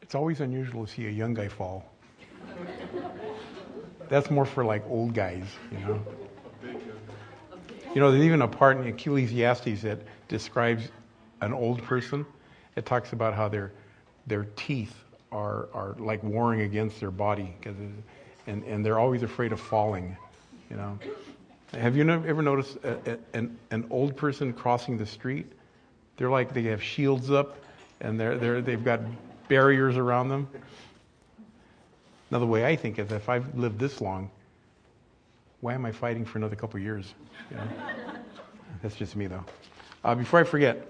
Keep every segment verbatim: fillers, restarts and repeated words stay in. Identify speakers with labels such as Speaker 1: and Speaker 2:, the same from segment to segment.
Speaker 1: It's always unusual to see a young guy fall. That's more for like old guys, you know. You know, there's even a part in Ecclesiastes that describes an old person. It talks about how their their teeth are are like warring against their body, cause and and they're always afraid of falling. You know, have you never, ever noticed a, a, an an old person crossing the street? They're like they have shields up, and they're they're they've got barriers around them. Now, the way I think is, if I've lived this long, why am I fighting for another couple of years? You know? That's just me, though. Uh, before I forget,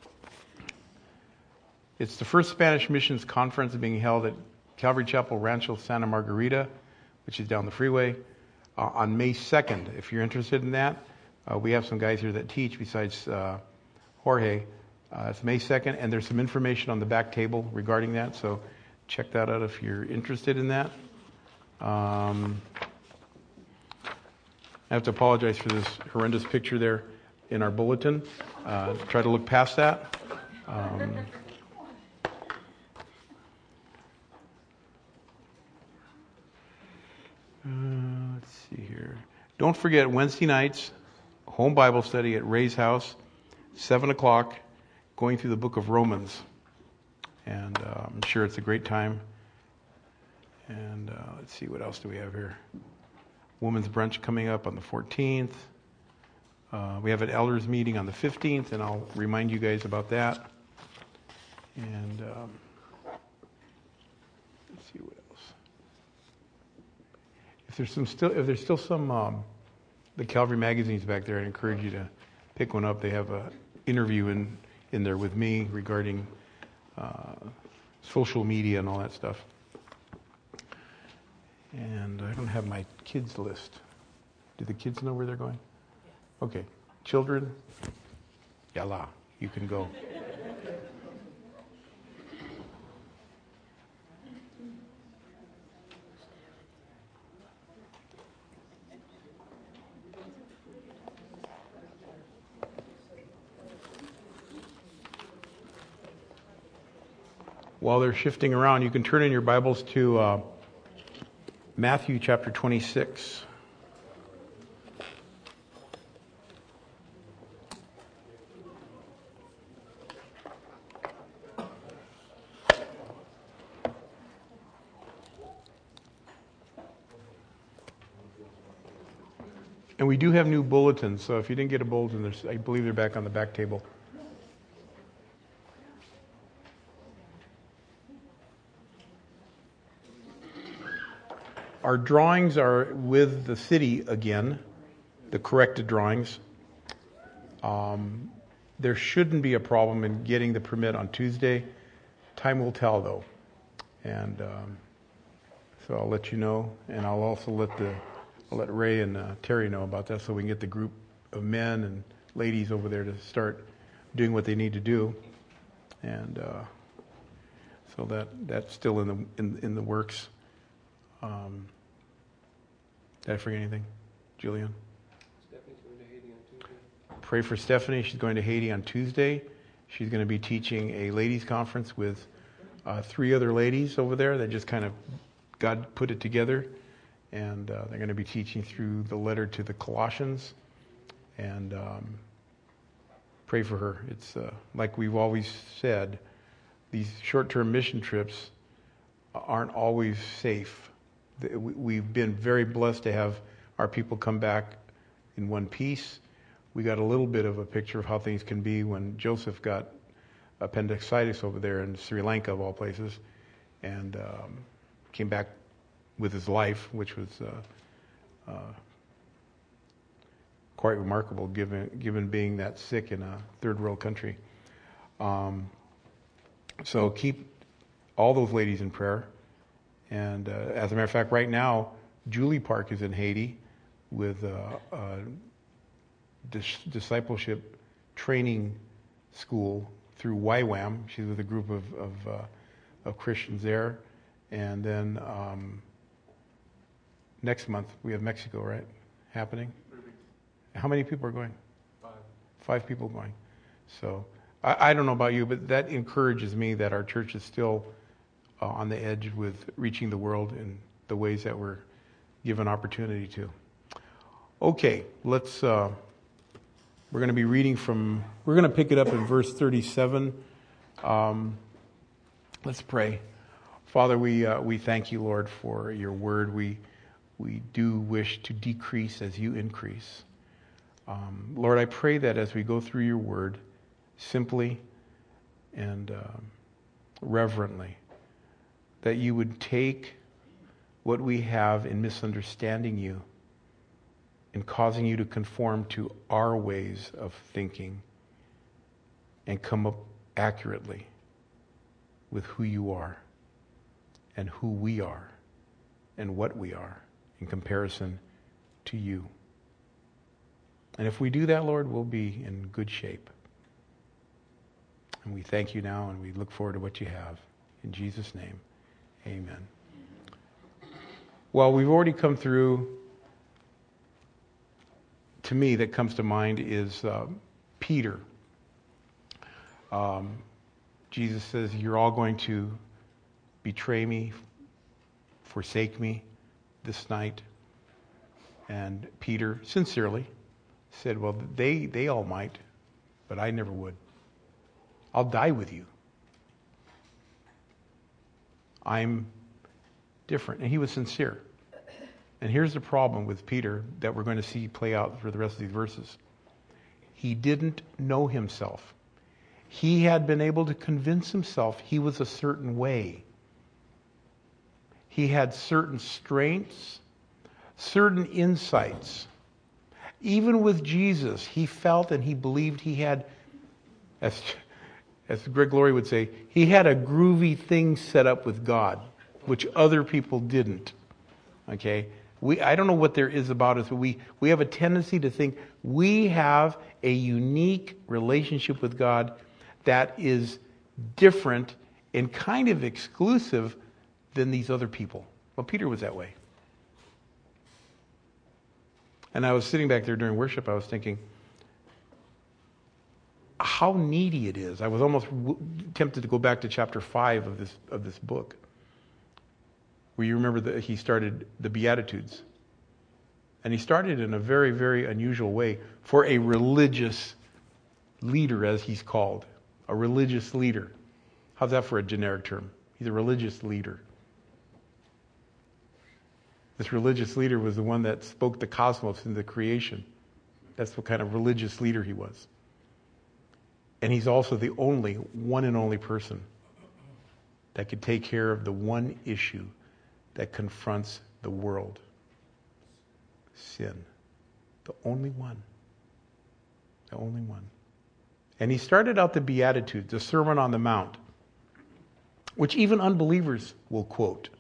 Speaker 1: it's the first Spanish Missions Conference being held at Calvary Chapel Rancho Santa Margarita, which is down the freeway, uh, on May second. If you're interested in that, uh, we have some guys here that teach besides uh, Jorge. Uh, it's May second, and there's some information on the back table regarding that, so check that out if you're interested in that. Um, I have to apologize for this horrendous picture there in our bulletin. Uh, try to look past that. Um, uh, let's see here. Don't forget Wednesday nights, home Bible study at Ray's house, seven o'clock, going through the book of Romans. And uh, I'm sure it's a great time. And uh, let's see, what else do we have here? Women's brunch coming up on the fourteenth. Uh, we have an elders meeting on the fifteenth, and I'll remind you guys about that. And um, let's see what else. If there's some still, if there's still some, um, the Calvary magazines back there, I'd encourage you to pick one up. They have an interview in in there with me regarding Uh, social media and all that stuff. And I don't have my kids list. Do the kids know where they're going? Okay. Children, yalla, you can go. While they're shifting around, you can turn in your Bibles to uh, Matthew chapter twenty-six. And we do have new bulletins, so if you didn't get a bulletin, there's, I believe they're back on the back table. Our drawings are with the city again, the corrected drawings. Um, there shouldn't be a problem in getting the permit on Tuesday. Time will tell, though. And um, so I'll let you know, and I'll also let the I'll let Ray and uh, Terry know about that, so we can get the group of men and ladies over there to start doing what they need to do. And uh, so that that's still in the in, in the works. Um, did I forget anything, Julian?
Speaker 2: Stephanie's going to Haiti on Tuesday.
Speaker 1: Pray for Stephanie. She's going to Haiti on Tuesday. She's going to be teaching a ladies' conference with uh, three other ladies over there that just kind of God put it together, and uh, they're going to be teaching through the letter to the Colossians. And um, pray for her. It's uh, like we've always said, these short-term mission trips aren't always safe. We've been very blessed to have our people come back in one piece. We got a little bit of a picture of how things can be when Joseph got appendicitis over there in Sri Lanka, of all places, and um, came back with his life, which was uh, uh, quite remarkable, given given being that sick in a third world country. Um, so keep all those ladies in prayer. And uh, as a matter of fact, right now, Julie Park is in Haiti with uh, a dis- discipleship training school through Y WAM. She's with a group of of, uh, of Christians there. And then um, next month, we have Mexico, right, happening? How many people are going?
Speaker 2: Five.
Speaker 1: Five people going. So I, I don't know about you, but that encourages me that our church is still uh, on the edge with reaching the world in the ways that we're given opportunity to. Okay, let's, uh, we're going to be reading from, we're going to pick it up in verse thirty-seven. Um, let's pray. Father, we uh, we thank you, Lord, for your word. We we do wish to decrease as you increase. Um, Lord, I pray that as we go through your word, simply and um, reverently, that you would take what we have in misunderstanding you and causing you to conform to our ways of thinking and come up accurately with who you are and who we are and what we are in comparison to you. And if we do that, Lord, we'll be in good shape. And we thank you now, and we look forward to what you have. In Jesus' name, amen. Well, we've already come through, to me, that comes to mind is uh, Peter. Um, Jesus says, you're all going to betray me, forsake me this night. And Peter, sincerely, said, well, they, they all might, but I never would. I'll die with you. I'm different. And he was sincere. And here's the problem with Peter that we're going to see play out for the rest of these verses. He didn't know himself. He had been able to convince himself he was a certain way. He had certain strengths, certain insights. Even with Jesus, he felt and he believed he had, as, as Greg Laurie would say, he had a groovy thing set up with God, which other people didn't. Okay? We, I don't know what there is about us, but we, we have a tendency to think we have a unique relationship with God that is different and kind of exclusive than these other people. Well, Peter was that way. And I was sitting back there during worship, I was thinking, how needy it is. I was almost w- tempted to go back to chapter five of this of this book, where you remember that he started the Beatitudes. And he started in a very, very unusual way for a religious leader, as he's called. A religious leader. How's that for a generic term? He's a religious leader. This religious leader was the one that spoke the cosmos into creation. That's what kind of religious leader he was. And he's also the only, one and only person that could take care of the one issue that confronts the world. Sin. The only one. The only one. And he started out the Beatitudes, the Sermon on the Mount, which even unbelievers will quote.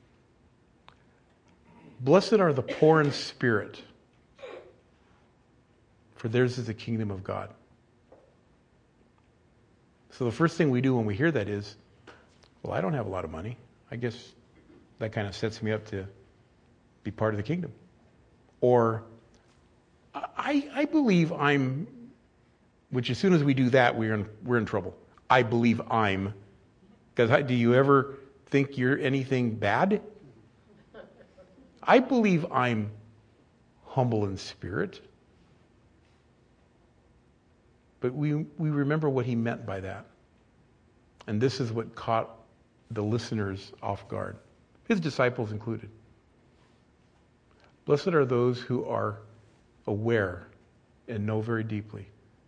Speaker 1: Blessed are the poor in spirit, for theirs is the kingdom of God. So the first thing we do when we hear that is, well, I don't have a lot of money. I guess that kind of sets me up to be part of the kingdom. Or, I, I believe I'm, which as soon as we do that, we're in, we're in trouble. I believe I'm. Because do you ever think you're anything bad? I believe I'm humble in spirit. But we we remember what he meant by that. And this is what caught the listeners off guard, his disciples included. Blessed are those who are aware and know very deeply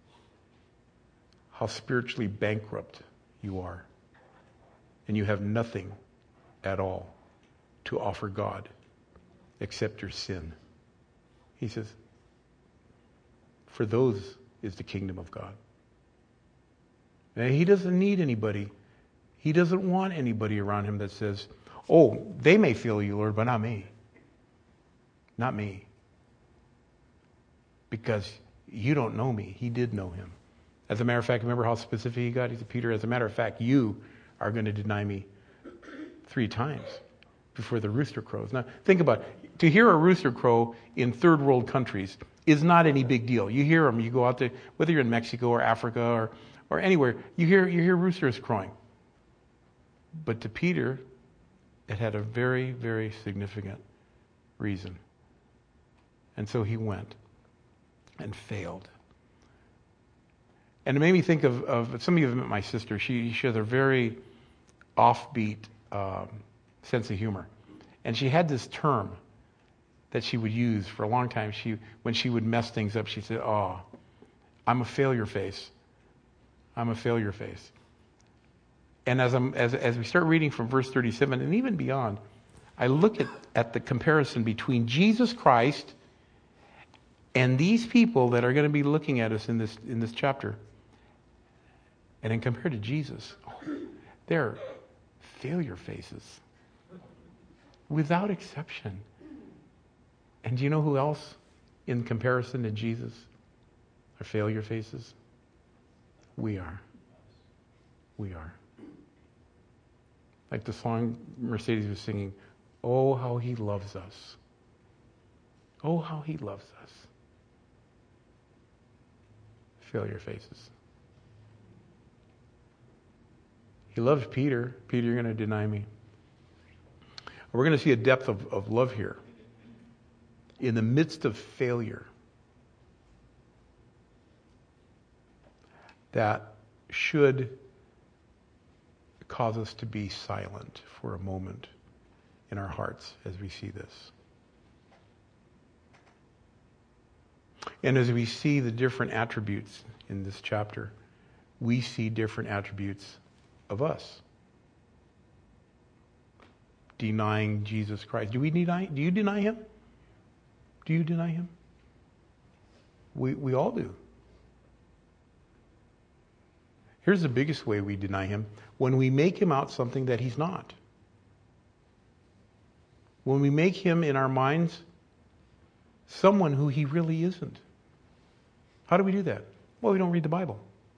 Speaker 1: how spiritually bankrupt you are. And you have nothing at all to offer God except your sin. He says, for those is the kingdom of God. And he doesn't need anybody. He doesn't want anybody around him that says, oh, they may feel you, Lord, but not me. Not me. Because you don't know me. He did know him. As a matter of fact, remember how specific he got? He said, Peter, as a matter of fact, you are going to deny me three times before the rooster crows. Now, think about it. To hear a rooster crow in third world countries is not any big deal. You hear them, you go out there, whether you're in Mexico or Africa or, or anywhere, you hear you hear roosters crowing. But to Peter, it had a very, very significant reason. And so he went and failed. And it made me think of, of some of you have met my sister. She, she has a very offbeat um, sense of humor. And she had this term that she would use for a long time. She, when she would mess things up, she said, "Oh, I'm a failure face. I'm a failure face." And as I'm as as we start reading from verse thirty-seven and even beyond, I look at, at the comparison between Jesus Christ and these people that are going to be looking at us in this in this chapter. And then compared to Jesus, oh, they're failure faces. Without exception. And do you know who else, in comparison to Jesus, are failure faces? We are. We are. Like the song Mercedes was singing, "Oh, how he loves us. Oh, how he loves us." Failure faces. He loved Peter. Peter, you're going to deny me. We're going to see a depth of, of love here. In the midst of failure, that should cause us to be silent for a moment in our hearts as we see this. And as we see the different attributes in this chapter, we see different attributes of us. Denying Jesus Christ. Do we deny? Do you deny him? Do you deny him? We we all do. Here's the biggest way we deny him: when we make him out something that he's not. When we make him in our minds someone who he really isn't. How do we do that? Well, we don't read the Bible.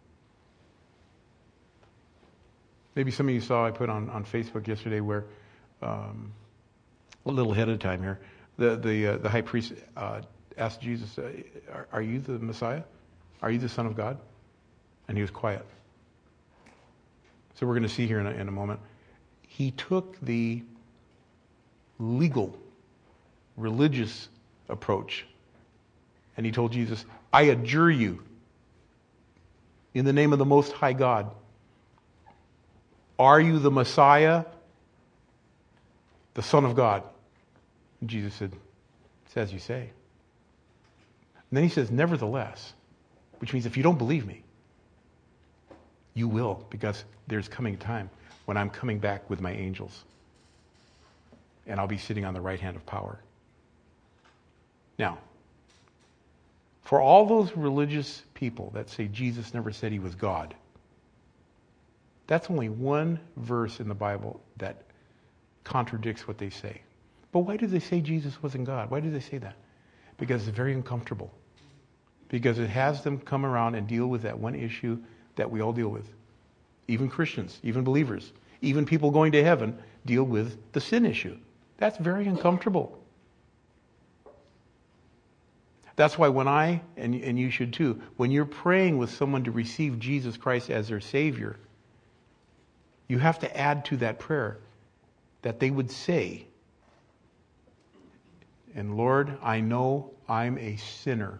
Speaker 1: Maybe some of you saw I put on, on Facebook yesterday where, um, a little ahead of time here, the the uh, the high priest uh, asked Jesus, uh, are, are you the Messiah? Are you the Son of God? And he was quiet. So we're going to see here in a, in a moment. He took the legal, religious approach, and he told Jesus, "I adjure you, in the name of the Most High God, are you the Messiah, the Son of God?" And Jesus said, "It's as you say." And then he says, "Nevertheless," which means if you don't believe me, you will, because there's coming a time when I'm coming back with my angels. And I'll be sitting on the right hand of power. Now, for all those religious people that say Jesus never said he was God, that's only one verse in the Bible that contradicts what they say. But why do they say Jesus wasn't God? Why do they say that? Because it's very uncomfortable. Because it has them come around and deal with that one issue that we all deal with. Even Christians, even believers, even people going to heaven deal with the sin issue. That's very uncomfortable. That's why when I, and, and you should too, when you're praying with someone to receive Jesus Christ as their Savior, you have to add to that prayer that they would say, "And Lord, I know I'm a sinner.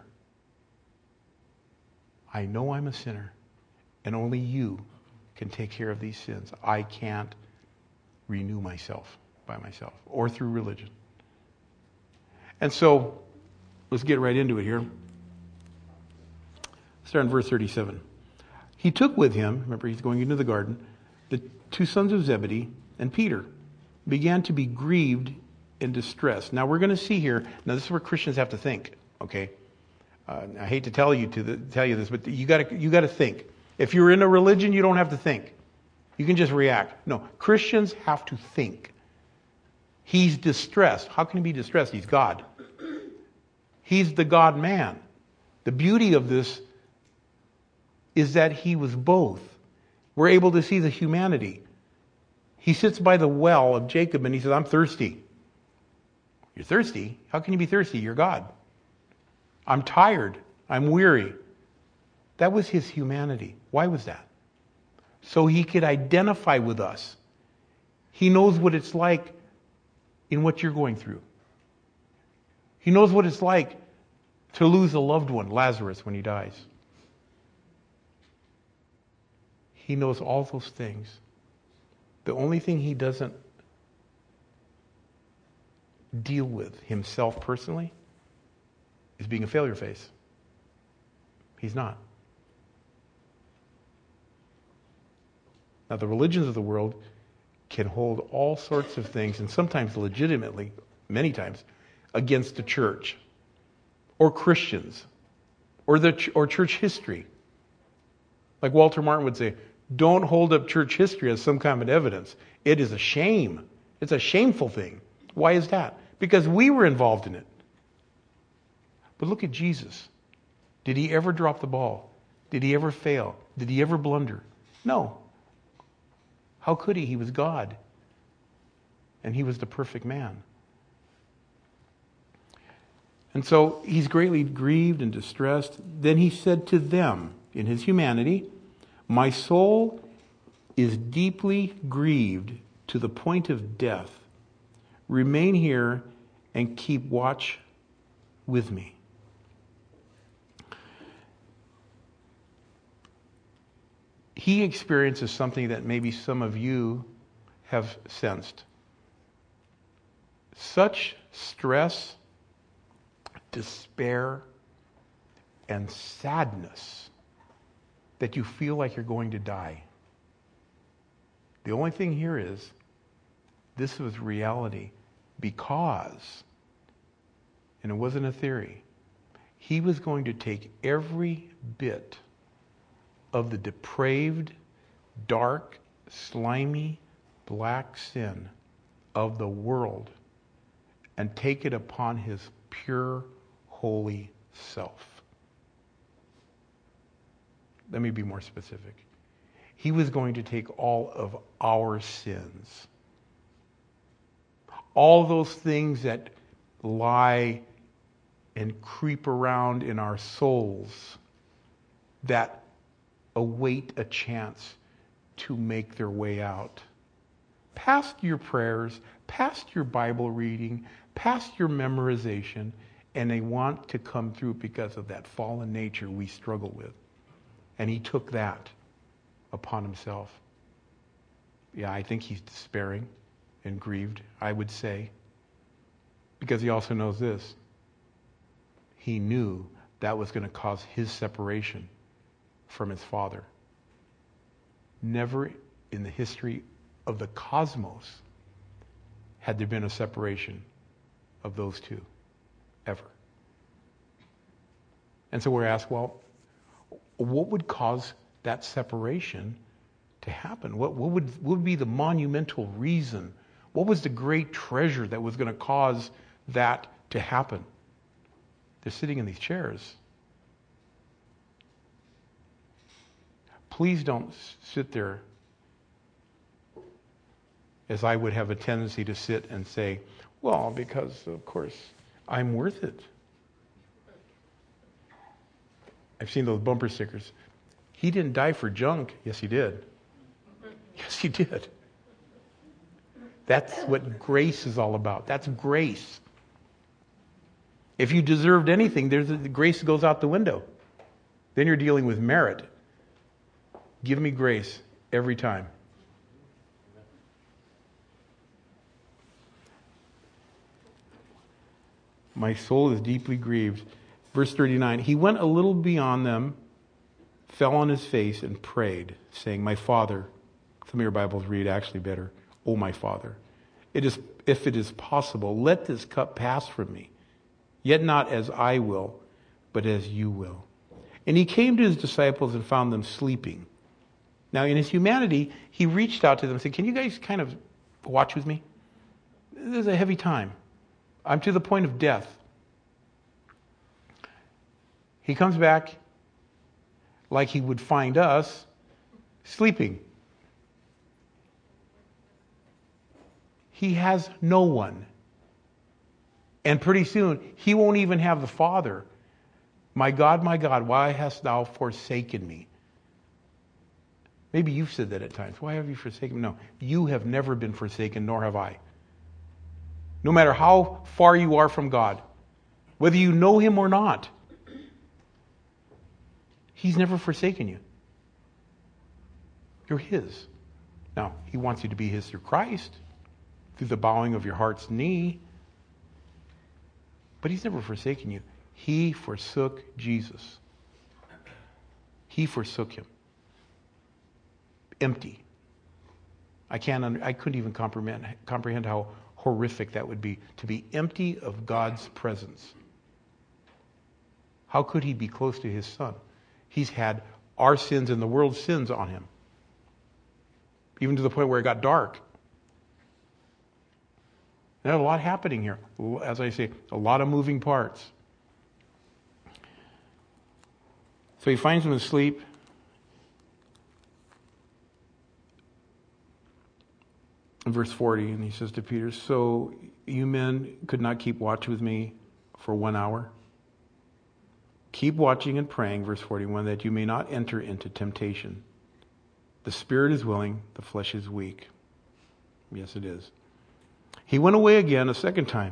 Speaker 1: I know I'm a sinner, and only you can take care of these sins. I can't renew myself by myself or through religion." And so, let's get right into it here. Start in verse thirty-seven. He took with him, remember he's going into the garden, the two sons of Zebedee and Peter, began to be grieved and distressed. Now we're going to see here, now this is where Christians have to think, okay? Uh, I hate to tell you to the, tell you this, but you got to you got to think. If you're in a religion, you don't have to think. You can just react. No, Christians have to think. He's distressed. How can he be distressed? He's God. He's the God-man. The beauty of this is that he was both. We're able to see the humanity. He sits by the well of Jacob and he says, "I'm thirsty." "You're thirsty? How can you be thirsty? You're God." "I'm tired. I'm weary." That was his humanity. Why was that? So he could identify with us He knows what it's like in what you're going through. He knows what it's like to lose a loved one, Lazarus, when he dies. He knows all those things. The only thing he doesn't deal with himself personally is being a failure face. He's not. Now, the religions of the world can hold all sorts of things, and sometimes legitimately, many times, against the church or Christians or the or church history. Like Walter Martin would say, don't hold up church history as some kind of evidence. It is a shame. It's a shameful thing. Why is that? Because we were involved in it. But look at Jesus. Did he ever drop the ball? Did he ever fail? Did he ever blunder? No. How could he? He was God. And he was the perfect man. And so he's greatly grieved and distressed. Then he said to them, in his humanity, my soul is deeply grieved to the point of death. Remain here and keep watch with me. He experiences something that maybe some of you have sensed. Such stress, despair, and sadness that you feel like you're going to die. The only thing here is, this was reality because, and it wasn't a theory, he was going to take every bit of the depraved, dark, slimy, black sin of the world and take it upon his pure, holy self. Let me be more specific. He was going to take all of our sins. All those things that lie and creep around in our souls that await a chance to make their way out. Past your prayers, past your Bible reading, past your memorization, and they want to come through because of that fallen nature we struggle with. And he took that upon himself. Yeah, I think he's despairing and grieved, I would say. Because he also knows this. He knew that was going to cause his separation from his Father. Never in the history of the cosmos had there been a separation of those two. Ever. And so we're asked, well, what would cause that separation to happen? What, what, would, what would be the monumental reason? What was the great treasure that was going to cause that to happen? They're sitting in these chairs. Please don't sit there as I would have a tendency to sit and say, well, because, of course, I'm worth it. I've seen those bumper stickers. He didn't die for junk. Yes, he did. Yes, he did. That's what grace is all about. That's grace. If you deserved anything, there's a, the grace goes out the window. Then you're dealing with merit. Give me grace every time. My soul is deeply grieved. Verse thirty-nine, he went a little beyond them, fell on his face and prayed, saying, my Father, some of your Bibles read actually better, oh my Father, it is, if it is possible, let this cup pass from me, yet not as I will, but as you will. And he came to his disciples and found them sleeping. Now in his humanity, he reached out to them and said, can you guys kind of watch with me? This is a heavy time. I'm to the point of death. He comes back like he would find us sleeping. He has no one. And pretty soon, he won't even have the Father. My God, my God, why hast thou forsaken me? Maybe you've said that at times. Why have you forsaken me? No, you have never been forsaken, nor have I. No matter how far you are from God, whether you know Him or not, He's never forsaken you. You're His. Now, He wants you to be His through Christ, through the bowing of your heart's knee. But He's never forsaken you. He forsook Jesus. He forsook Him. Empty. I can't. Under, I couldn't even comprehend comprehend how horrific that would be, to be empty of God's presence. How could He be close to His Son? He's had our sins and the world's sins on Him, even to the point where it got dark. There's a lot happening here. As I say, a lot of moving parts. So He finds him asleep. In verse forty, and He says to Peter, so you men could not keep watch with me for one hour? Keep watching and praying, verse forty-one, that you may not enter into temptation. The spirit is willing, the flesh is weak. Yes, it is. He went away again a second time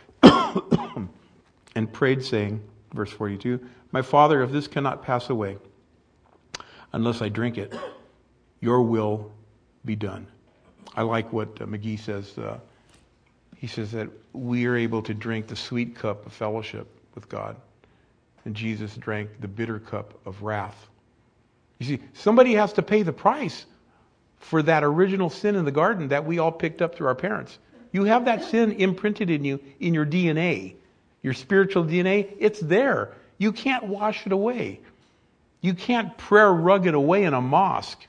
Speaker 1: and prayed, saying, verse forty-two, my Father, if this cannot pass away unless I drink it, your will be done. I like what uh, McGee says. Uh, he says that we are able to drink the sweet cup of fellowship with God. And Jesus drank the bitter cup of wrath. You see, somebody has to pay the price for that original sin in the garden that we all picked up through our parents. You have that sin imprinted in you, in your D N A, your spiritual D N A. It's there. You can't wash it away. You can't prayer rug it away in a mosque.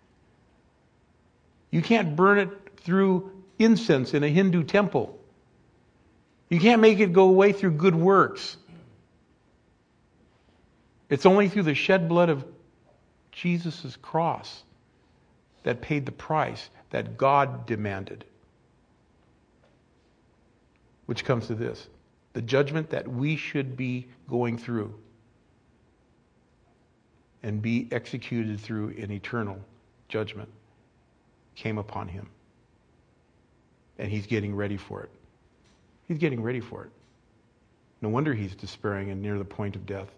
Speaker 1: You can't burn it through incense in a Hindu temple. You can't make it go away through good works. It's only through the shed blood of Jesus' cross that paid the price that God demanded. Which comes to this. The judgment that we should be going through and be executed through an eternal judgment came upon Him. And He's getting ready for it. He's getting ready for it. No wonder He's despairing and near the point of death.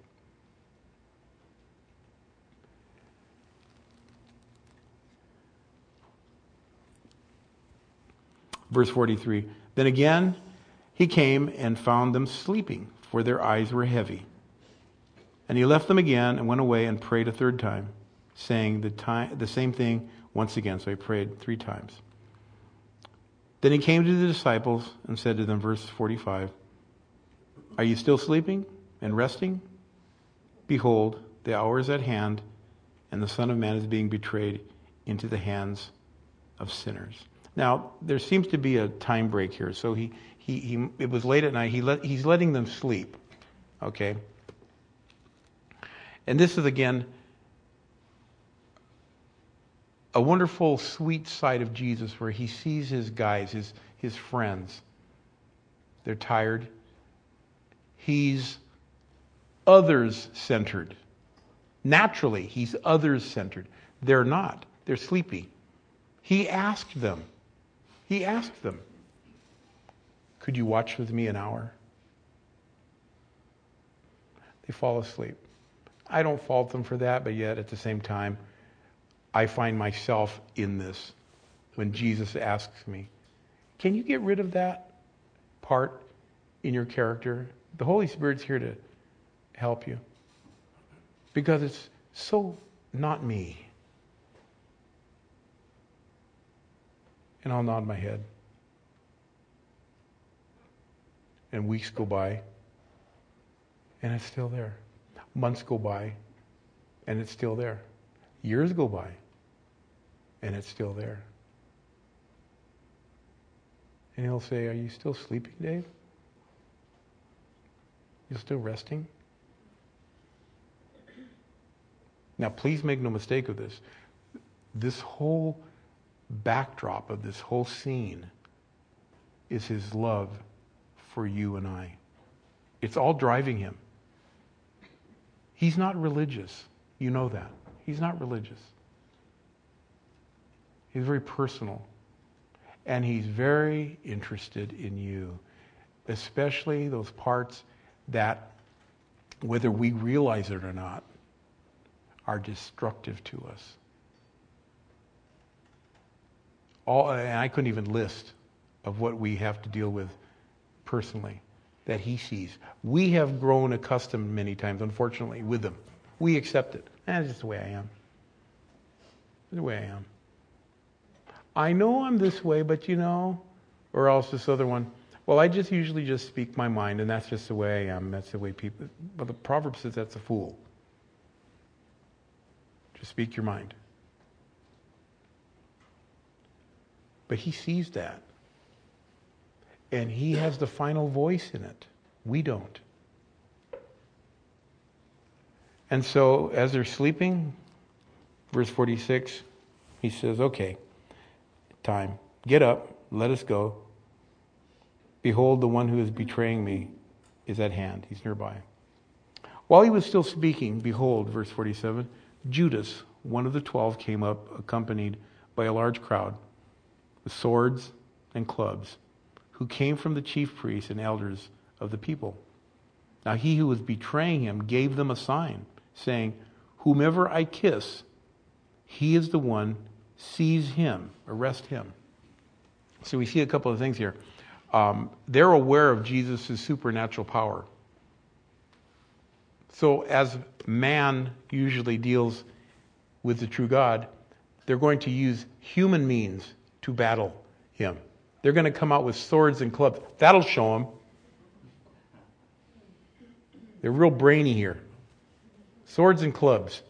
Speaker 1: Verse forty-three, then again He came and found them sleeping, for their eyes were heavy. And He left them again and went away and prayed a third time, saying the, time, the same thing once again. So He prayed three times. Then He came to the disciples and said to them, verse forty-five, are you still sleeping and resting? Behold, the hour is at hand, and the Son of Man is being betrayed into the hands of sinners. Now, there seems to be a time break here. So he, he, he it was late at night. He let, he's letting them sleep. Okay? And this is, again, a wonderful, sweet side of Jesus where He sees His guys, His, his friends. They're tired. He's others-centered. Naturally, He's others-centered. They're not. They're sleepy. He asked them. He asked them, could you watch with me an hour? They fall asleep. I don't fault them for that, but yet at the same time, I find myself in this when Jesus asks me, can you get rid of that part in your character? The Holy Spirit's here to help you because it's so not me. And I'll nod my head. And weeks go by, and it's still there. Months go by, and it's still there. Years go by, and it's still there. And He'll say, are you still sleeping, Dave? You still resting? Now, please make no mistake of this. This whole backdrop of this whole scene is His love for you and I. It's all driving Him. He's not religious. You know that. He's not religious. He's very personal. And he's very interested in you, especially those parts that, whether we realize it or not, are destructive to us. All, and I couldn't even list of what we have to deal with personally that he sees. We have grown accustomed many times, unfortunately, with them. We accept it. That's just the way I am. That's the way I am. I know I'm this way, but you know, or else this other one, well, I just usually just speak my mind, and that's just the way I am. That's the way people, but the proverb says that's a fool. Just speak your mind. But he sees that. And he has the final voice in it. We don't. And so, as they're sleeping, verse forty-six, he says, okay, time. Get up, let us go. Behold, the one who is betraying me is at hand. He's nearby. While he was still speaking, behold, verse forty-seven, Judas, one of the twelve, came up, accompanied by a large crowd, with swords and clubs, who came from the chief priests and elders of the people. Now he who was betraying him gave them a sign, saying, whomever I kiss, he is the one, seize him, arrest him. So we see a couple of things here. Um, they're aware of Jesus' supernatural power. So as man usually deals with the true God, they're going to use human means to battle him. They're going to come out with swords and clubs. That'll show them. They're real brainy here. Swords and clubs.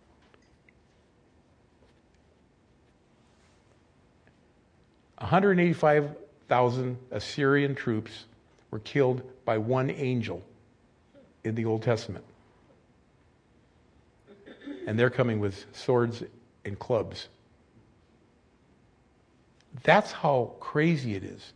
Speaker 1: one hundred eighty-five thousand Assyrian troops were killed by one angel in the Old Testament. And they're coming with swords and clubs. That's how crazy it is.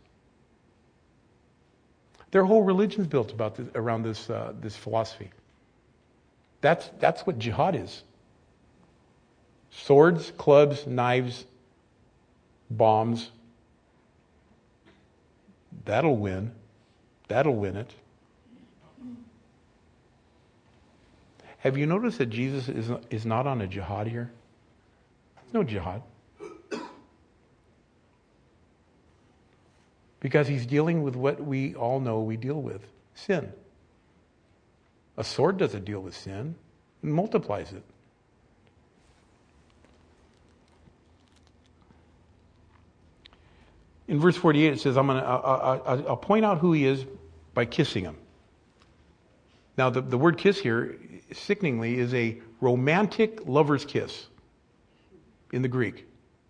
Speaker 1: Their whole religion's built about this, around this uh, this philosophy. That's that's what jihad is. Swords, clubs, knives, bombs. That'll win. That'll win it. Have you noticed that Jesus is is not on a jihad here? No jihad. Because he's dealing with what we all know we deal with, sin. A sword doesn't deal with sin. It multiplies it. In verse forty-eight it says, I'm gonna, I'll, I'll point out who he is by kissing him. Now the, the word kiss here, sickeningly, is a romantic lover's kiss in the Greek.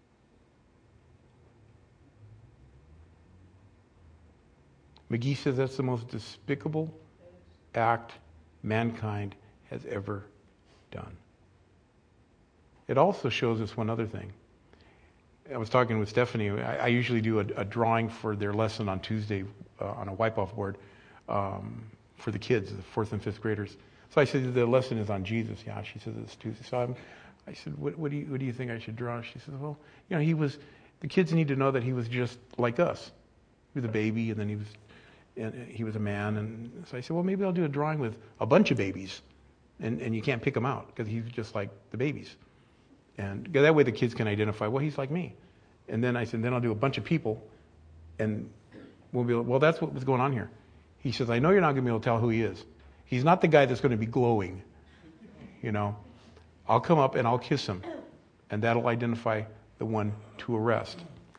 Speaker 1: McGee says that's the most despicable act mankind has ever done. It also shows us one other thing. I was talking with Stephanie. I, I usually do a, a drawing for their lesson on Tuesday uh, on a wipe-off board um, for the kids, the fourth and fifth graders. So I said, the lesson is on Jesus. Yeah, she says it's Tuesday. So I'm, I said, what, what do you what do you think I should draw? She says, well, you know, he was. The kids need to know that he was just like us. He was a baby, and then he was. And he was a man, and so I said, well, maybe I'll do a drawing with a bunch of babies, and, and you can't pick him out because he's just like the babies. And that way the kids can identify, well, he's like me. And then I said, then I'll do a bunch of people, and we'll be, well, that's what was going on here. He says, I know you're not going to be able to tell who he is. He's not the guy that's going to be glowing, you know. I'll come up and I'll kiss him, and that'll identify the one to arrest.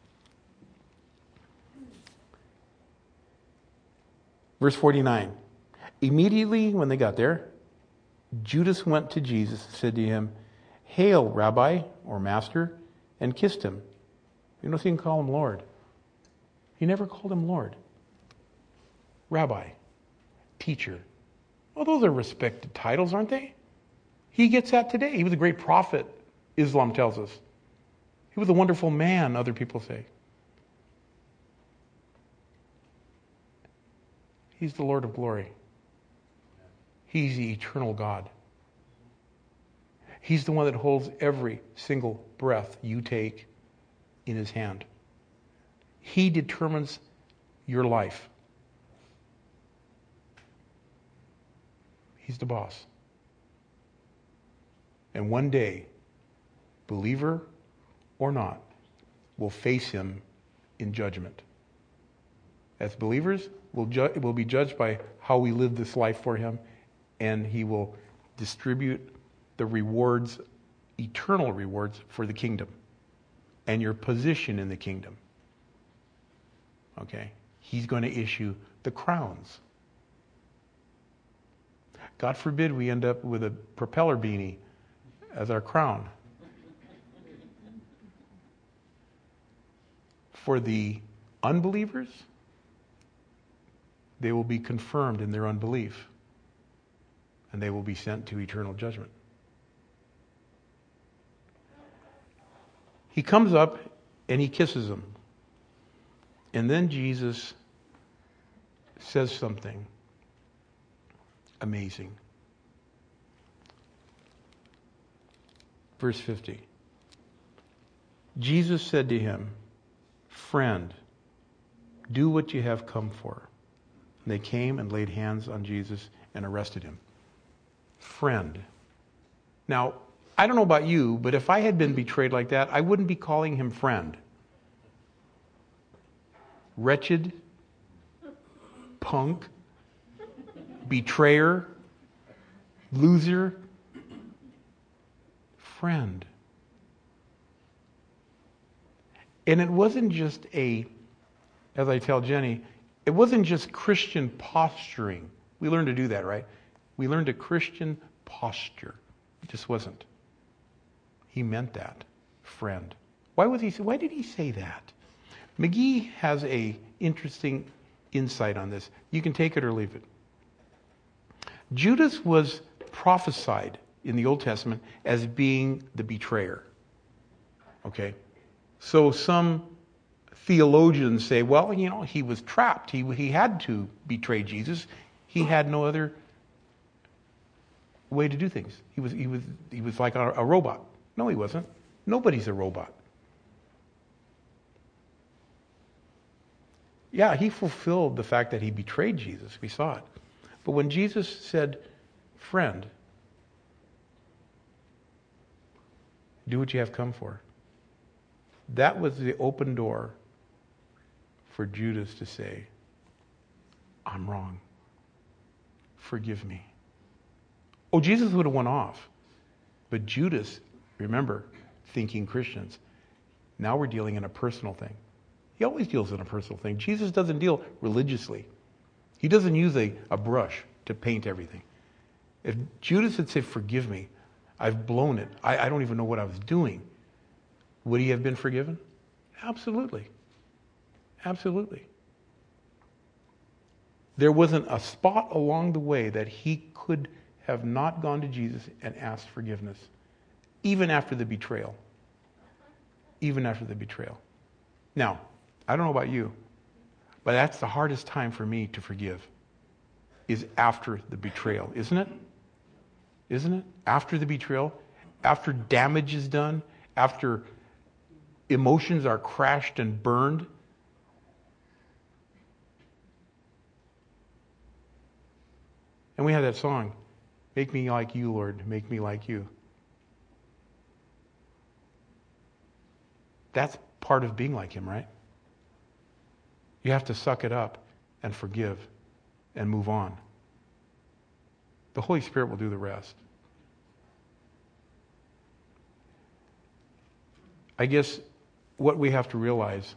Speaker 1: Verse forty-nine, immediately when they got there, Judas went to Jesus and said to him, Hail, Rabbi, or Master, and kissed him. You notice he didn't call him Lord. He never called him Lord. Rabbi, teacher. Well, those are respected titles, aren't they? He gets that today. He was a great prophet, Islam tells us. He was a wonderful man, other people say. He's the Lord of glory. He's the eternal God. He's the one that holds every single breath you take in his hand. He determines your life. He's the boss. And one day, believer or not, will face him in judgment. As believers, we'll, ju- we'll be judged by how we live this life for him, and he will distribute the rewards, eternal rewards for the kingdom and your position in the kingdom. Okay? He's going to issue the crowns. God forbid we end up with a propeller beanie as our crown. For the unbelievers, they will be confirmed in their unbelief, and they will be sent to eternal judgment. He comes up and he kisses them. And then Jesus says something amazing. Verse fifty. Jesus said to him, "Friend, do what you have come for." And they came and laid hands on Jesus and arrested him. Friend. Now, I don't know about you, but if I had been betrayed like that, I wouldn't be calling him friend. Wretched, punk, betrayer, loser, friend. And it wasn't just a, as I tell Jenny, it wasn't just Christian posturing. We learned to do that, right? We learned a Christian posture. It just wasn't. He meant that, friend. Why was he? Why did he say that? McGee has a interesting insight on this. You can take it or leave it. Judas was prophesied in the Old Testament as being the betrayer. Okay? So some theologians say, well, you know, he was trapped. He, he had to betray Jesus. He had no other way to do things. He was, he was, he was like a, a robot. No, he wasn't. Nobody's a robot. Yeah, he fulfilled the fact that he betrayed Jesus. We saw it. But when Jesus said, friend, do what you have come for, that was the open door for Judas to say, I'm wrong. Forgive me. Oh, Jesus would have went off. But Judas, remember, thinking Christians, now we're dealing in a personal thing. He always deals in a personal thing. Jesus doesn't deal religiously. He doesn't use a, a brush to paint everything. If Judas had said, forgive me, I've blown it, I, I don't even know what I was doing, would he have been forgiven? Absolutely. Absolutely. There wasn't a spot along the way that he could have not gone to Jesus and asked forgiveness, even after the betrayal. Even after the betrayal. Now, I don't know about you, but that's the hardest time for me to forgive, is after the betrayal, isn't it? Isn't it? After the betrayal, after damage is done, after emotions are crashed and burned. And we have that song, make me like you, Lord, make me like you. That's part of being like him, right? You have to suck it up and forgive and move on. The Holy Spirit will do the rest. I guess what we have to realize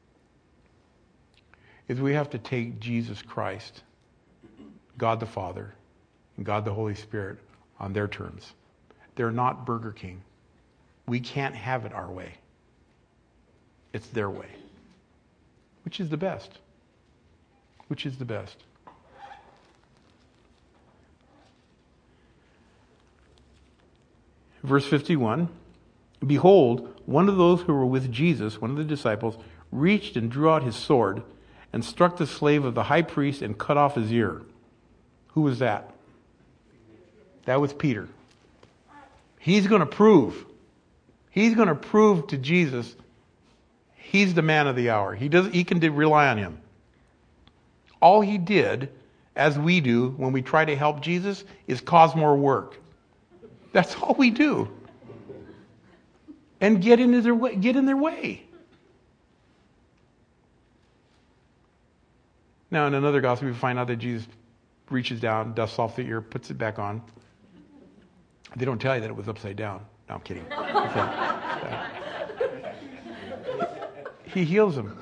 Speaker 1: is we have to take Jesus Christ, God the Father, and God the Holy Spirit on their terms. They're not Burger King. We can't have it our way. It's their way. Which is the best? Which is the best? Verse fifty-one, behold, one of those who were with Jesus, one of the disciples, reached and drew out his sword and struck the slave of the high priest and cut off his ear. Who was that? That was Peter. He's going to prove, he's going to prove to Jesus He's the man of the hour. He does. He can rely on him. All he did, as we do when we try to help Jesus, is cause more work. That's all we do. And get into their way. Get in their way. Now, in another gospel, we find out that Jesus reaches down, dusts off the ear, puts it back on. They don't tell you that it was upside down. No, I'm kidding. He heals him.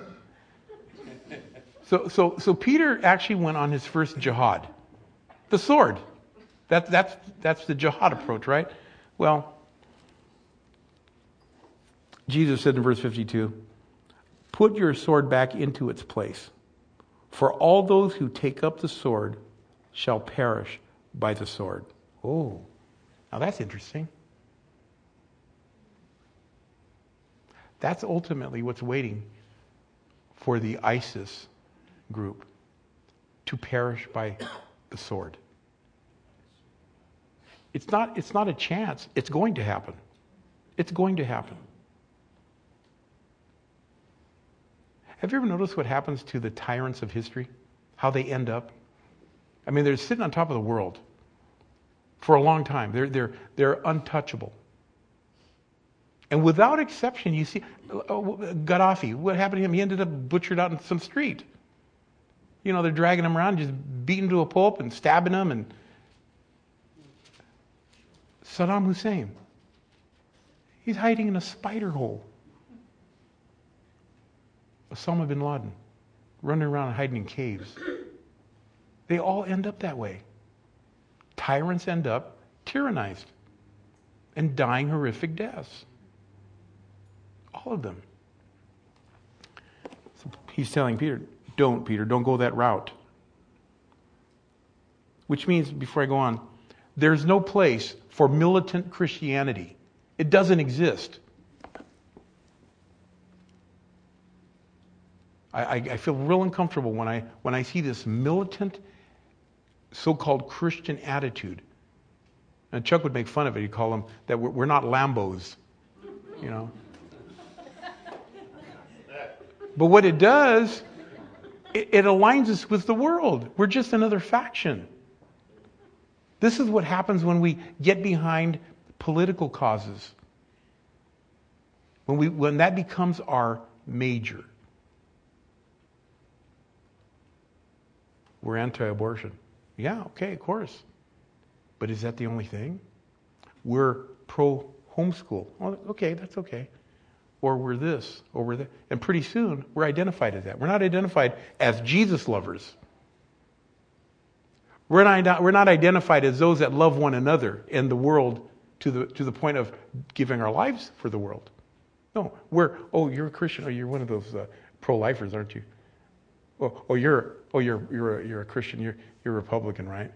Speaker 1: So, so, so Peter actually went on his first jihad, the sword. That, that's that's the jihad approach, right? Well, Jesus said in verse fifty-two, "Put your sword back into its place, for all those who take up the sword shall perish by the sword." Oh, now that's interesting. That's ultimately what's waiting for the ISIS group, to perish by the sword. It's not, it's not a chance. It's going to happen. It's going to happen. Have you ever noticed what happens to the tyrants of history? How they end up? I mean, they're sitting on top of the world for a long time. They're, they're, they're untouchable. And without exception, you see, Gaddafi, what happened to him? He ended up butchered out in some street. You know, they're dragging him around, just beating him to a pulp and stabbing him. And Saddam Hussein, he's hiding in a spider hole. Osama bin Laden, running around and hiding in caves. They all end up that way. Tyrants end up tyrannized and dying horrific deaths. All of them. So he's telling Peter, don't, Peter, don't go that route. Which means, before I go on, there's no place for militant Christianity. It doesn't exist. I, I, I feel real uncomfortable when I when I see this militant, so-called Christian attitude. And Chuck would make fun of it. He'd call them that we're, we're not Lambos, you know. But what it does, it, it aligns us with the world. We're just another faction. This is what happens when we get behind political causes. When we when that becomes our major. We're anti-abortion. Yeah, okay, of course. But is that the only thing? We're pro-homeschool. Well, okay, that's okay. Or we're this, or we're that. And pretty soon, we're identified as that. We're not identified as Jesus lovers. We're not, we're not identified as those that love one another in the world to the to the point of giving our lives for the world. No, we're, oh, you're a Christian. Oh, you're one of those uh, pro-lifers, aren't you? Oh, oh, you're, oh, you're, you're, a, you're a Christian. You're, you're a Republican, right?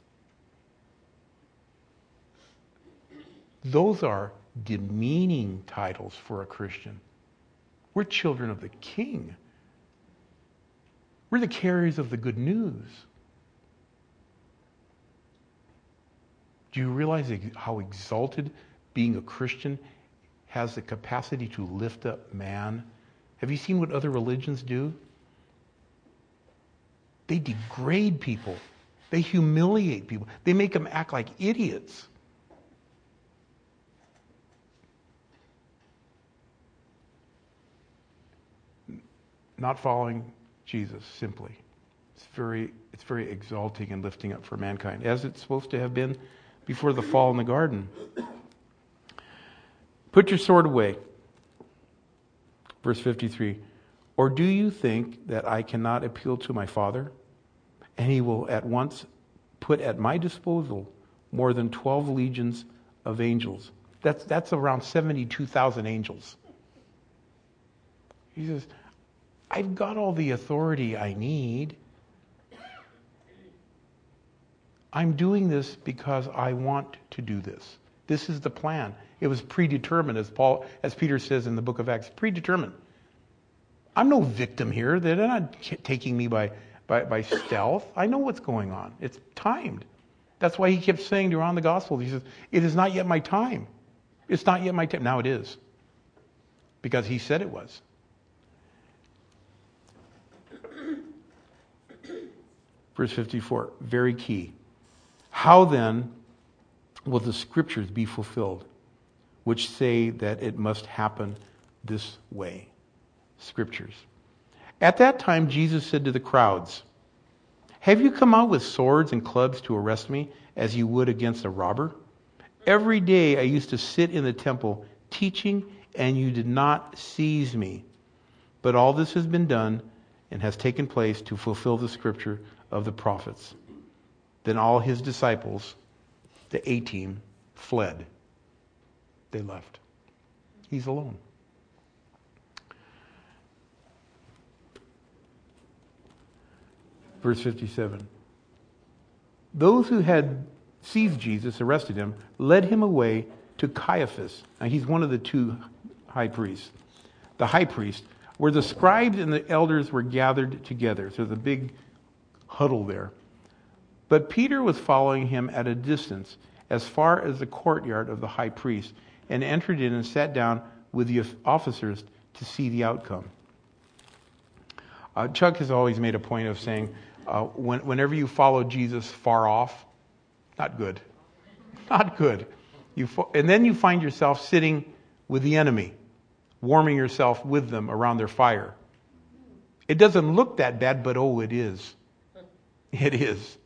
Speaker 1: Those are demeaning titles for a Christian. We're children of the King. We're the carriers of the good news. Do you realize how exalted being a Christian has the capacity to lift up man? Have you seen what other religions do? They degrade people. They humiliate people. They make them act like idiots. Not following Jesus, simply. It's very, it's very exalting and lifting up for mankind, as it's supposed to have been before the fall in the garden. Put your sword away. Verse fifty-three. Or do you think that I cannot appeal to my Father, and he will at once put at my disposal more than twelve legions of angels? That's, that's around seventy-two thousand angels. He says, I've got all the authority I need. I'm doing this because I want to do this. This is the plan. It was predetermined, as Paul, as Peter says in the book of Acts, predetermined. I'm no victim here. They're not taking me by, by, by stealth. I know what's going on. It's timed. That's why he kept saying around the gospel, he says, it is not yet my time. It's not yet my time. Now it is. Because he said it was. Verse fifty-four, very key. How then will the scriptures be fulfilled, which say that it must happen this way? Scriptures. At that time, Jesus said to the crowds, have you come out with swords and clubs to arrest me, as you would against a robber? Every day I used to sit in the temple teaching, and you did not seize me. But all this has been done and has taken place to fulfill the scripture of the prophets. Then all his disciples, the A-team, fled. They left. He's alone. Verse fifty-seven. Those who had seized Jesus, arrested him, led him away to Caiaphas. Now he's one of the two high priests. The high priest, where the scribes and the elders were gathered together. So there's a big huddle there. But Peter was following him at a distance, as far as the courtyard of the high priest, and entered in and sat down with the officers to see the outcome. Uh, Chuck has always made a point of saying, uh, when, whenever you follow Jesus far off, not good. Not good. You fo- and then you find yourself sitting with the enemy, warming yourself with them around their fire. It doesn't look that bad, but oh, it is. It is.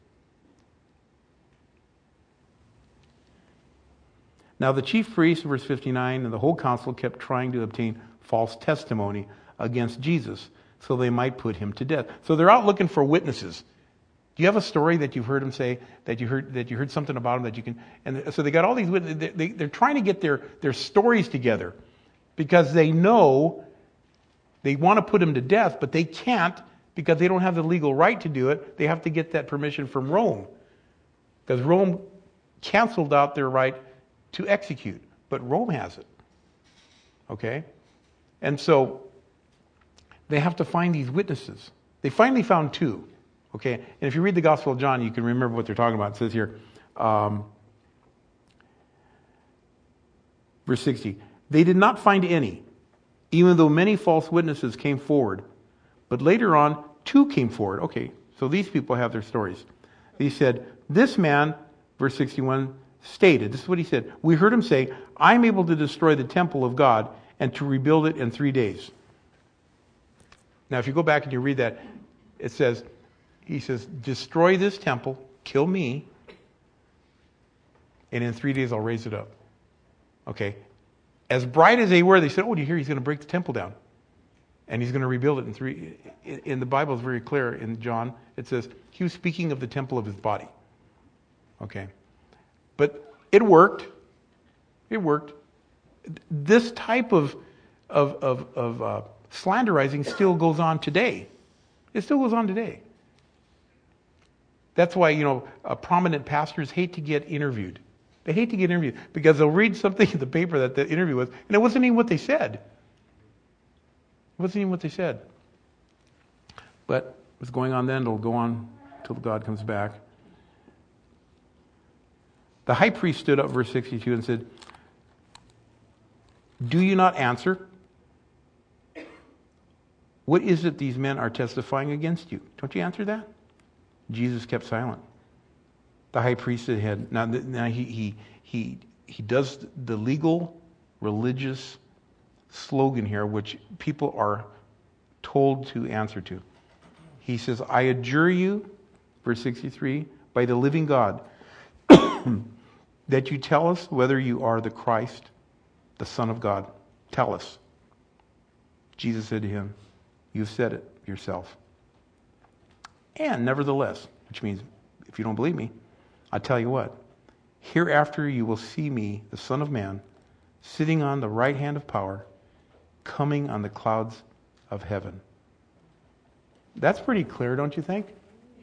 Speaker 1: Now the chief priests, verse fifty-nine, and the whole council kept trying to obtain false testimony against Jesus, so they might put him to death. So they're out looking for witnesses. Do you have a story that you've heard him say, that you heard that you heard something about him that you can? And so they got all these witnesses. They, they, they're trying to get their, their stories together because they know they want to put him to death, but they can't because they don't have the legal right to do it. They have to get that permission from Rome because Rome canceled out their right to execute, but Rome has it. Okay? And so they have to find these witnesses. They finally found two. Okay? And if you read the Gospel of John, you can remember what they're talking about. It says here, um, verse sixty, they did not find any, even though many false witnesses came forward. But later on, two came forward. Okay, so these people have their stories. He said, this man, verse sixty-one, stated, this is what he said, we heard him say, I'm able to destroy the temple of God and to rebuild it in three days. Now, if you go back and you read that, it says, he says, destroy this temple, kill me, and in three days I'll raise it up. Okay. As bright as they were, they said, oh, do you hear he's going to break the temple down? And he's going to rebuild it in three. In the Bible, it's very clear in John, it says, he was speaking of the temple of his body. Okay. But it worked. It worked. This type of of of, of uh, slanderizing still goes on today. It still goes on today. That's why, you know, uh, prominent pastors hate to get interviewed. They hate to get interviewed because they'll read something in the paper that the interview was, and it wasn't even what they said. It wasn't even what they said. But what's going on then, it'll go on till God comes back. The high priest stood up, verse sixty-two, and said, do you not answer? What is it these men are testifying against you? Don't you answer that? Jesus kept silent. The high priest had, now, now he, he, he, he does the legal, religious slogan here, which people are told to answer to. He says, I adjure you, verse sixty-three, by the living God, that you tell us whether you are the Christ, the Son of God. Tell us. Jesus said to him, you've said it yourself. And nevertheless, which means if you don't believe me, I tell you what, hereafter you will see me, the Son of Man, sitting on the right hand of power, coming on the clouds of heaven. That's pretty clear, don't you think?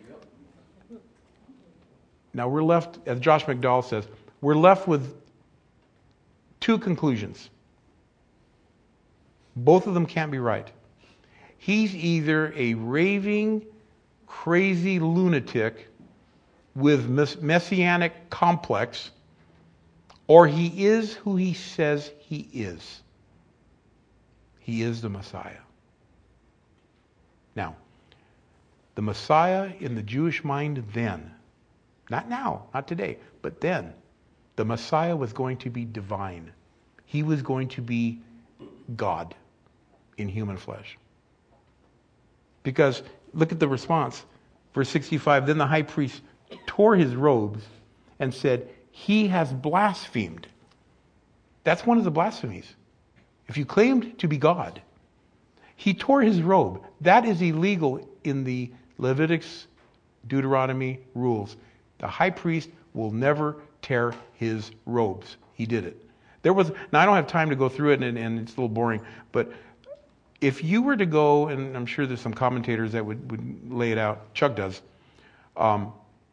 Speaker 1: Now we're left, as Josh McDowell says, we're left with two conclusions. Both of them can't be right. He's either a raving, crazy lunatic with messianic complex, or he is who he says he is. He is the Messiah. Now, The Messiah in the Jewish mind then, not now, not today, but then, the Messiah was going to be divine. He was going to be God in human flesh. Because look at the response. Verse sixty-five, then the high priest tore his robes and said, he has blasphemed. That's one of the blasphemies. If you claimed to be God, he tore his robe. That is illegal in the Leviticus, Deuteronomy rules. The high priest will never tear his robes. He did it. There was, now I don't have time to go through it, and, and it's a little boring, but if you were to go, and I'm sure there's some commentators that would, would lay it out, Chuck does, um,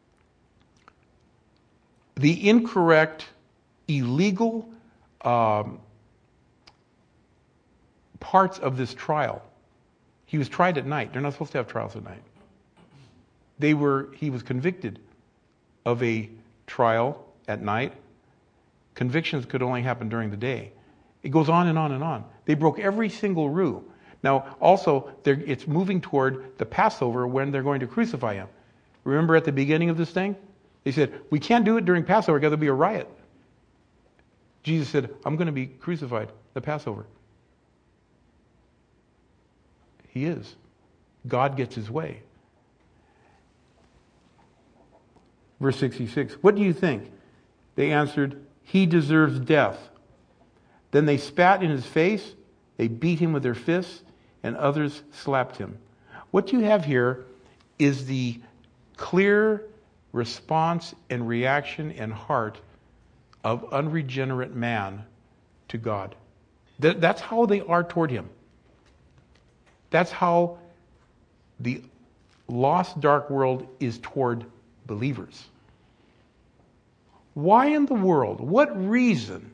Speaker 1: the incorrect, illegal um, parts of this trial, he was tried at night. They're not supposed to have trials at night. They were, he was convicted of a trial at night. Convictions could only happen during the day. It goes on and on and on. They broke every single rule. Now, also, it's moving toward the Passover when they're going to crucify him. Remember at the beginning of this thing? They said, we can't do it during Passover because there'll be a riot. Jesus said, I'm going to be crucified, the Passover. He is. God gets his way. Verse sixty-six, what do you think? They answered, he deserves death. Then they spat in his face, they beat him with their fists, and others slapped him. What you have here is the clear response and reaction and heart of unregenerate man to God. That, that's how they are toward him. That's how the lost dark world is toward believers. Why in the world? What reason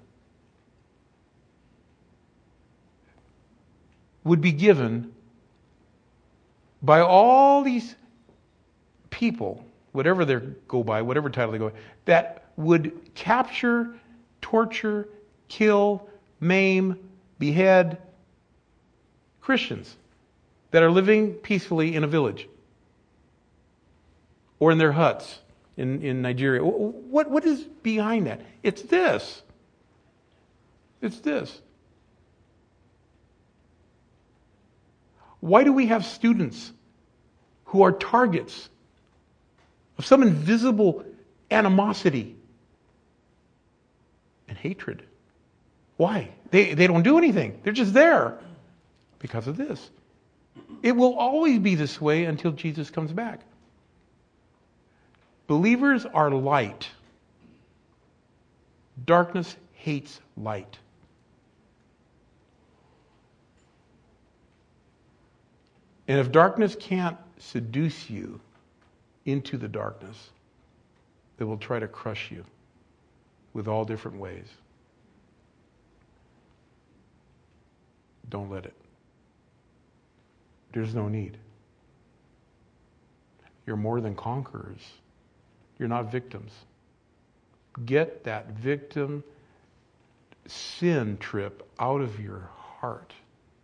Speaker 1: would be given by all these people, whatever they go by, whatever title they go by, that would capture, torture, kill, maim, behead Christians that are living peacefully in a village or in their huts in, in Nigeria? What, what is behind that? It's this. It's this. Why do we have students who are targets of some invisible animosity and hatred? Why? They, they don't do anything. They're just there because of this. It will always be this way until Jesus comes back. Believers are light. Darkness hates light. And if darkness can't seduce you into the darkness, it will try to crush you with all different ways. Don't let it. There's no need. You're more than conquerors. You're not victims. Get that victim sin trip out of your heart.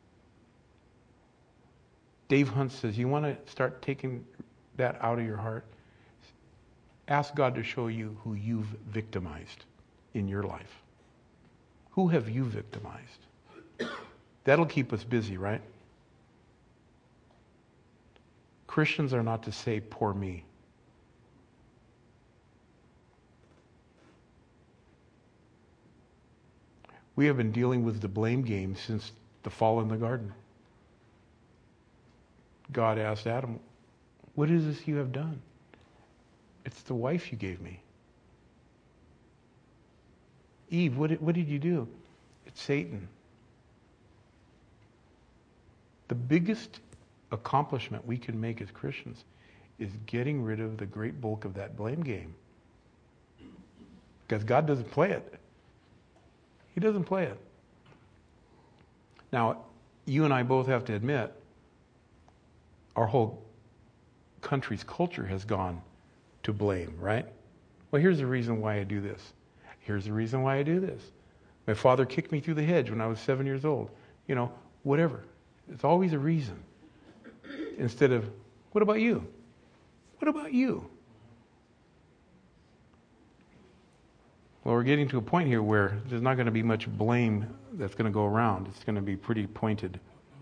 Speaker 1: Dave Hunt says, you want to start taking that out of your heart? Ask God to show you who you've victimized in your life. Who have you victimized? That'll keep us busy, right? Christians are not to say, poor me. We have been dealing with the blame game since the fall in the garden. God asked Adam, what is this you have done? It's the wife you gave me. Eve, what did, what did you do? It's Satan. The biggest accomplishment we can make as Christians is getting rid of the great bulk of that blame game. Because God doesn't play it. He doesn't play it. Now, you and I both have to admit, our whole country's culture has gone to blame, right? Well, here's the reason why I do this. Here's the reason why I do this. My father kicked me through the hedge when I was seven years old. You know, whatever. It's always a reason. Instead of, what about you? What about you? Well, we're getting to a point here where there's not going to be much blame that's going to go around. It's going to be pretty pointed.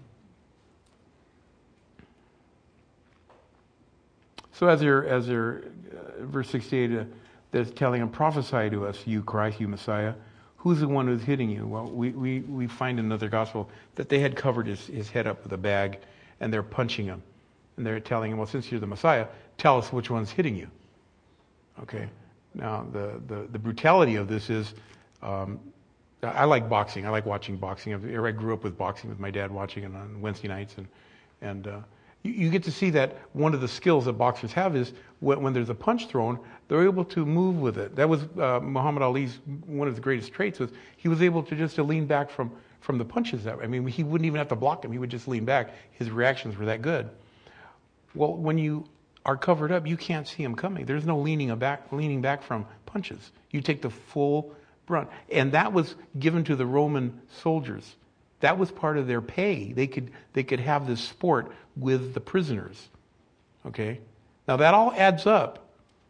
Speaker 1: So as they're, as they're, uh, verse sixty-eight, uh, they're telling him, prophesy to us, you Christ, you Messiah. Who's the one who's hitting you? Well, we, we, we find in another gospel that they had covered his, his head up with a bag, and they're punching him. And they're telling him, well, since you're the Messiah, tell us which one's hitting you. Okay. Now, the, the, the brutality of this is, um, I like boxing. I like watching boxing. I grew up with boxing with my dad, watching it on Wednesday nights. And, and uh, you, you get to see that one of the skills that boxers have is when, when there's a punch thrown, they're able to move with it. That was uh, Muhammad Ali's, one of his greatest traits was he was able to just to lean back from, from the punches. That I mean, he wouldn't even have to block them. He would just lean back. His reactions were that good. Well, when you are covered up, you can't see them coming. There's no leaning back, leaning back from punches. You take the full brunt. And that was given to the Roman soldiers. That was part of their pay. They could they could have this sport with the prisoners. Okay? Now that all adds up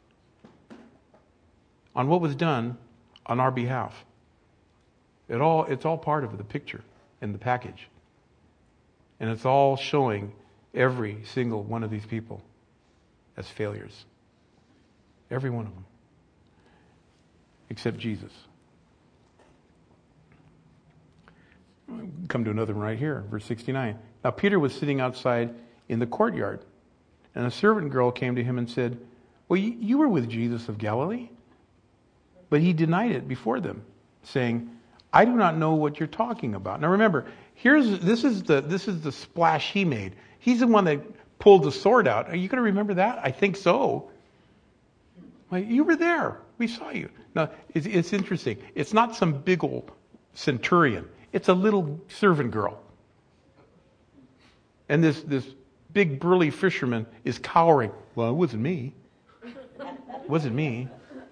Speaker 1: on what was done on our behalf. It all it's all part of the picture and the package. And it's all showing every single one of these people as failures. Every one of them. Except Jesus. Come to another one right here, verse sixty-nine. Now Peter was sitting outside in the courtyard, and a servant girl came to him and said, well, you, you were with Jesus of Galilee. But he denied it before them, saying, I do not know what you're talking about. Now remember, here's this is the this is the splash he made. He's the one that pulled the sword out. Are you going to remember that? I think so. Like, you were there. We saw you. Now, it's, it's interesting. It's not some big old centurion. It's a little servant girl. And this, this big burly fisherman is cowering. Well, it wasn't me. It wasn't me.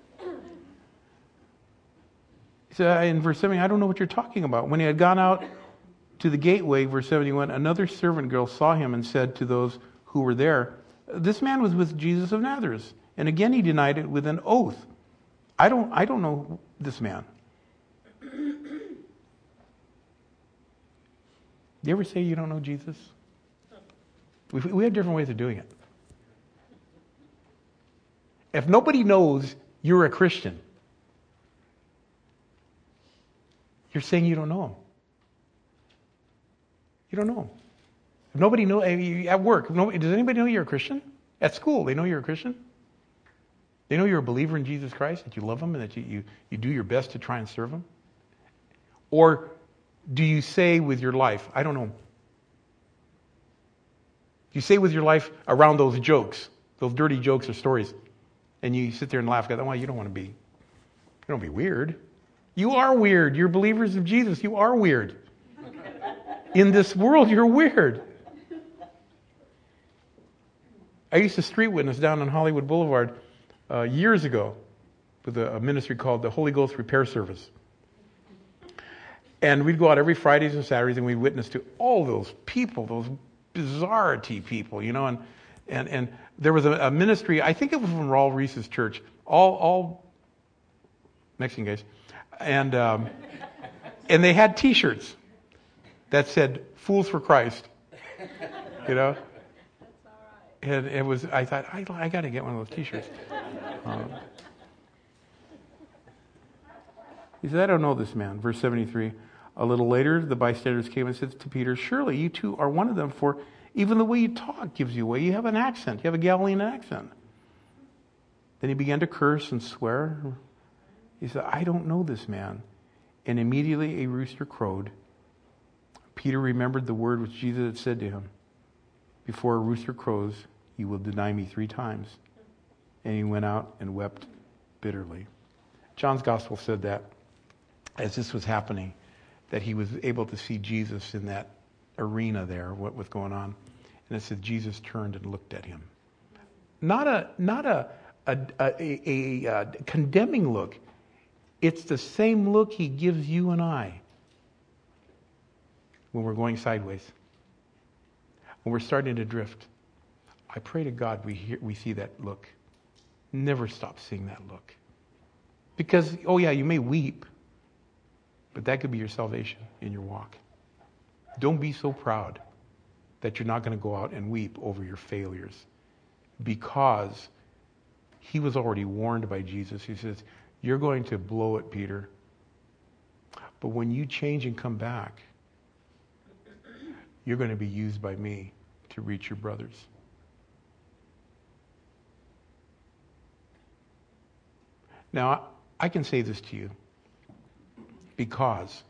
Speaker 1: He said in verse seventy, I don't know what you're talking about. When he had gone out to the gateway, verse seventy-one, another servant girl saw him and said to those who were there, this man was with Jesus of Nazareth. And again he denied it with an oath. I don't I don't know this man. Do you ever say you don't know Jesus? We, we have different ways of doing it. If nobody knows you're a Christian, you're saying you don't know him. You don't know him. If nobody knows, at work, nobody, does anybody know you're a Christian? At school, they know you're a Christian? They know you're a believer in Jesus Christ, that you love him and that you, you, you do your best to try and serve him? Or do you say with your life, I don't know him? You say with your life around those jokes, those dirty jokes or stories, and you sit there and laugh, go, well, you don't want to be, you don't be weird. You are weird. You're believers of Jesus. You are weird. In this world, you're weird. I used to street witness down on Hollywood Boulevard uh, years ago with a, a ministry called the Holy Ghost Repair Service. And we'd go out every Fridays and Saturdays and we'd witness to all those people, those bizarrety people, you know. And and, and there was a, a ministry, I think it was from Raul Reese's church, all all Mexican guys. And um, and they had T-shirts that said "Fools for Christ," you know.
Speaker 3: That's all right.
Speaker 1: And it was. I thought I, I got to get one of those T-shirts. Um, he said, "I don't know this man." Verse seventy-three. A little later, the bystanders came and said to Peter, "Surely you too are one of them, for even the way you talk gives you away. You have an accent. You have a Galilean accent." Then he began to curse and swear. He said, "I don't know this man." And immediately a rooster crowed. Peter remembered the word which Jesus had said to him, "Before a rooster crows, you will deny me three times." And he went out and wept bitterly. John's gospel said that as this was happening, that he was able to see Jesus in that arena there, what was going on. And it said Jesus turned and looked at him. Not a not a a, a, a, a condemning look. It's the same look he gives you and I when we're going sideways, when we're starting to drift. I pray to God we hear, we see that look. Never stop seeing that look. Because, oh yeah, you may weep, but that could be your salvation in your walk. Don't be so proud that you're not going to go out and weep over your failures, because he was already warned by Jesus. He says, you're going to blow it, Peter. But when you change and come back, you're going to be used by me to reach your brothers. Now, I can say this to you because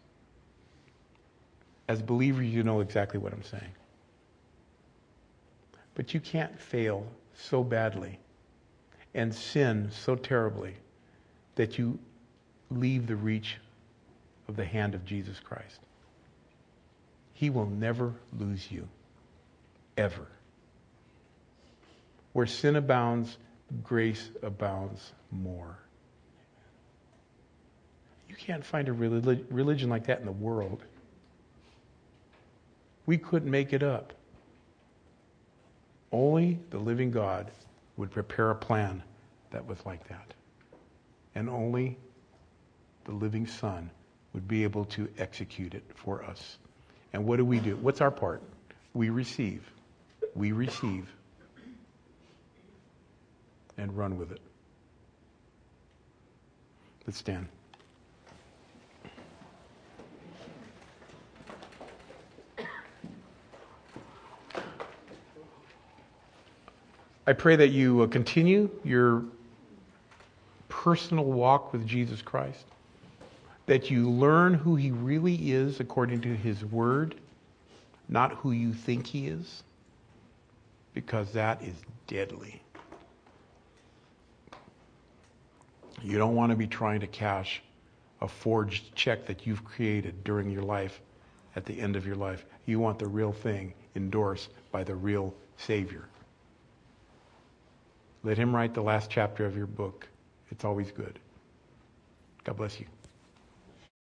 Speaker 1: as believers, you know exactly what I'm saying. But you can't fail so badly and sin so terribly that you leave the reach of the hand of Jesus Christ. He will never lose you, ever. Where sin abounds, grace abounds more. You can't find a relig- religion like that in the world. We couldn't make it up. Only the living God would prepare a plan that was like that. And only the living Son would be able to execute it for us. And what do we do? What's our part? We receive. We receive. And run with it. Let's stand. I pray that you uh, continue your personal walk with Jesus Christ, that you learn who he really is according to his word, not who you think he is, because that is deadly. You don't want to be trying to cash a forged check that you've created during your life at the end of your life. You want the real thing endorsed by the real Savior. Let him write the last chapter of your book. It's always good. God bless you.